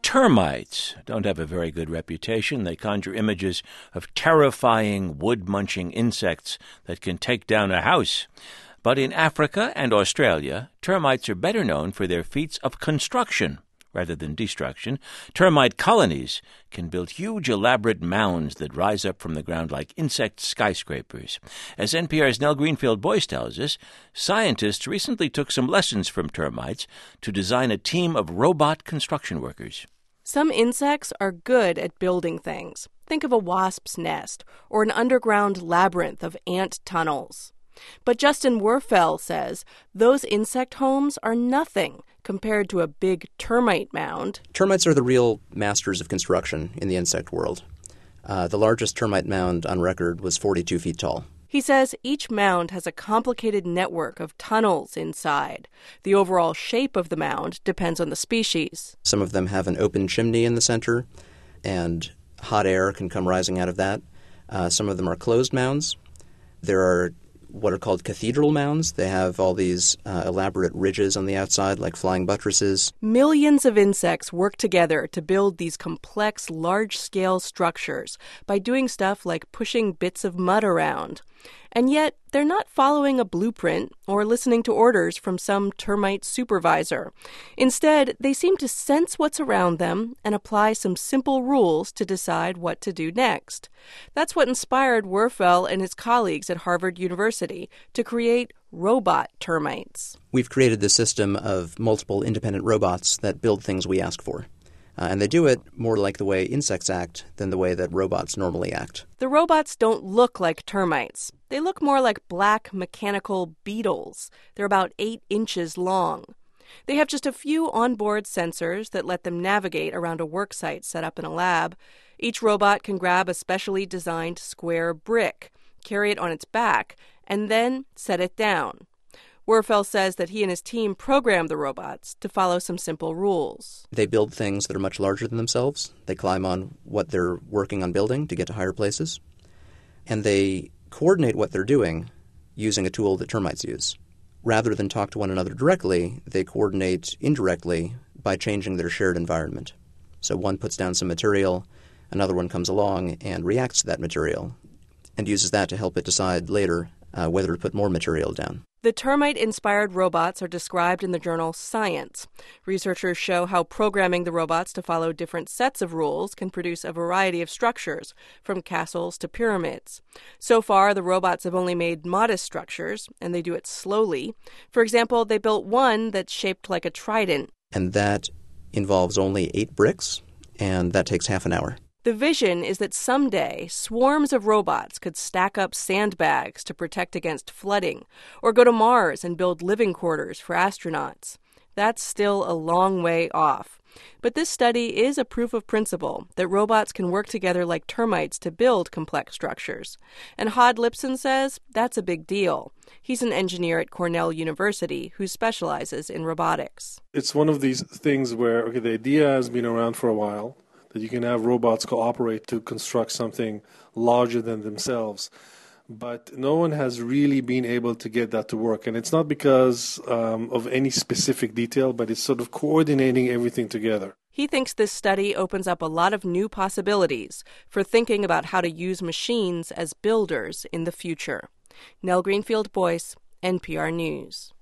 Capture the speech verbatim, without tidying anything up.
Termites don't have a very good reputation. They conjure images of terrifying wood-munching insects that can take down a house. But in Africa and Australia, termites are better known for their feats of construction rather than destruction. Termite colonies can build huge, elaborate mounds that rise up from the ground like insect skyscrapers. As N P R's Nell Greenfield-Boyce tells us, scientists recently took some lessons from termites to design a team of robot construction workers. Some insects are good at building things. Think of a wasp's nest or an underground labyrinth of ant tunnels. But Justin Werfel says those insect homes are nothing compared to a big termite mound. Termites are the real masters of construction in the insect world. Uh, the largest termite mound on record was forty-two feet tall. He says each mound has a complicated network of tunnels inside. The overall shape of the mound depends on the species. Some of them have an open chimney in the center, and hot air can come rising out of that. Uh, some of them are closed mounds. There are what are called cathedral mounds. They have all these uh, elaborate ridges on the outside, like flying buttresses. Millions of insects work together to build these complex, large-scale structures by doing stuff like pushing bits of mud around. And yet, they're not following a blueprint or listening to orders from some termite supervisor. Instead, they seem to sense what's around them and apply some simple rules to decide what to do next. That's what inspired Werfel and his colleagues at Harvard University to create robot termites. We've created this system of multiple independent robots that build things we ask for. Uh, and they do it more like the way insects act than the way that robots normally act. The robots don't look like termites. They look more like black mechanical beetles. They're about eight inches long. They have just a few onboard sensors that let them navigate around a worksite set up in a lab. Each robot can grab a specially designed square brick, carry it on its back, and then set it down. Werfel says that he and his team programmed the robots to follow some simple rules. They build things that are much larger than themselves. They climb on what they're working on building to get to higher places. And they coordinate what they're doing using a tool that termites use. Rather than talk to one another directly, they coordinate indirectly by changing their shared environment. So one puts down some material, another one comes along and reacts to that material and uses that to help it decide later uh, whether to put more material down. The termite-inspired robots are described in the journal Science. Researchers show how programming the robots to follow different sets of rules can produce a variety of structures, from castles to pyramids. So far, the robots have only made modest structures, and they do it slowly. For example, they built one that's shaped like a trident. And that involves only eight bricks, and that takes half an hour. The vision is that someday swarms of robots could stack up sandbags to protect against flooding, or go to Mars and build living quarters for astronauts. That's still a long way off. But this study is a proof of principle that robots can work together like termites to build complex structures. And Hod Lipson says that's a big deal. He's an engineer at Cornell University who specializes in robotics. It's one of these things where, okay, the idea has been around for a while, that you can have robots cooperate to construct something larger than themselves. But no one has really been able to get that to work. And it's not because um, of any specific detail, but it's sort of coordinating everything together. He thinks this study opens up a lot of new possibilities for thinking about how to use machines as builders in the future. Nell Greenfield-Boyce, N P R News.